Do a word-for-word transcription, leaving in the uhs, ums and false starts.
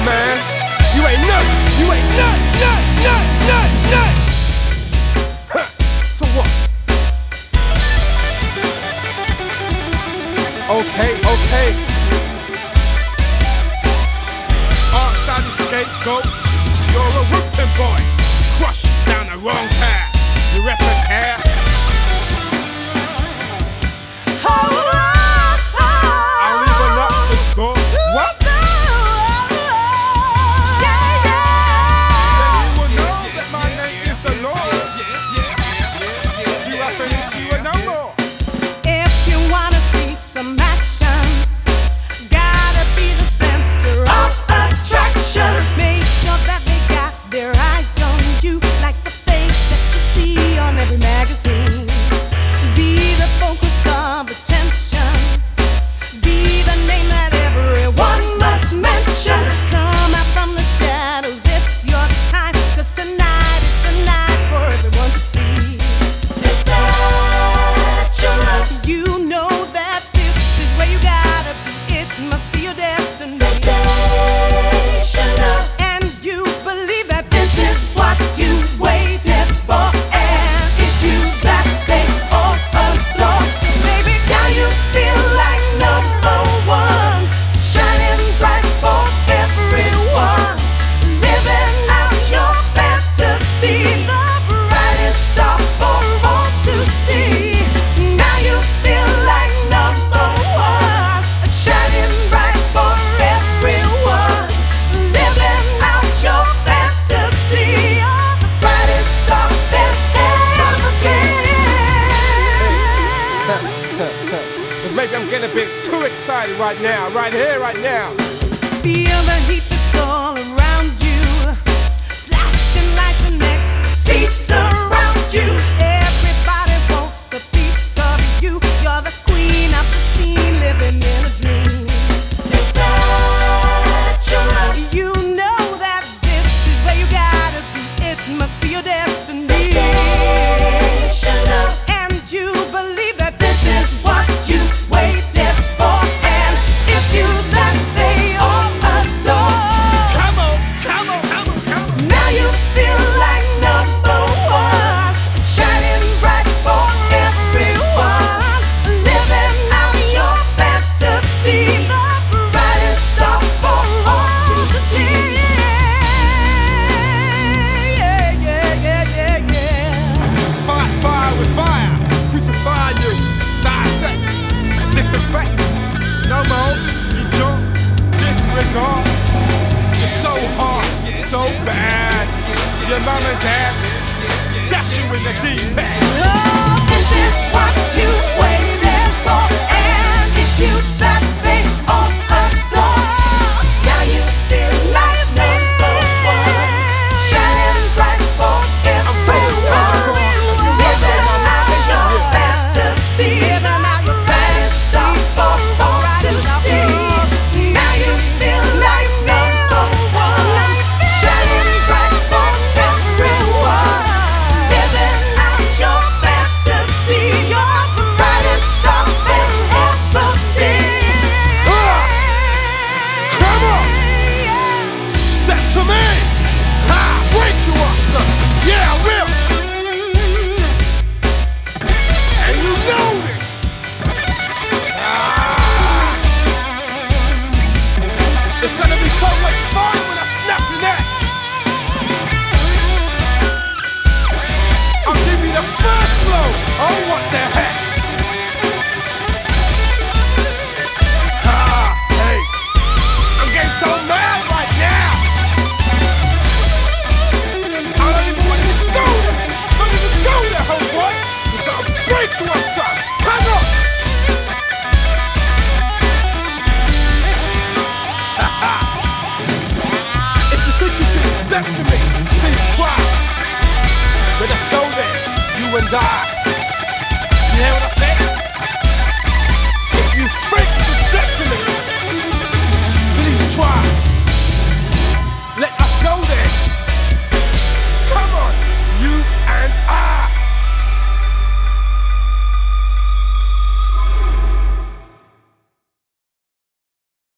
man. You ain't nothing. You ain't nothing, nothing, nothing, nothing, nothing. Huh. So what? Okay, okay. Outside the scapegoat, you're a whipping boy. Crush down the wrong path. You rep a tear. I'll even up the score. What? Maybe I'm getting a bit too excited right now, right here, right now. Feel the heat that's all around you, flashing like the ecstasy surround you. Everybody wants a piece of you. You're the queen of the scene, living in a dream. It's natural. You know that this is where you gotta be. It must be your destiny. Sensational. And you believe that this is what you waited for, and it's you that they all adore. Come on, come on, come on, come on. Now you feel like number one, shining bright for everyone, living out your fantasy, the brightest star for all to see. Yeah, yeah, yeah, yeah, yeah. Fight fire with fire, crucify you, dissect, disinfect. No more, you jump, disregard. You're so hard, so bad. Your mom and dad dash you in the deep end. Oh, this is what you waited for, and it's you that they all adore. Now you feel like number one, shining bright for everyone, living out your fantasy, living out your brightest star for all to see. Now you feel like number one, shining bright for everyone, living out your fantasy. You're the brightest star they've ever seen. Come on, step to me. Ha, break you up, son. Yeah, I will. And you know this. Ah. It's gonna be so much fun when I snap your neck. I'll give you the first blow. Oh, what the heck? Ah, hey, I'm getting so mad right now. I don't even want to do that. Don't even go there, homeboy. Cause I'll break you up, son. Come on. If you think you can step to me, please try. Let us go there, you and I. You hear what I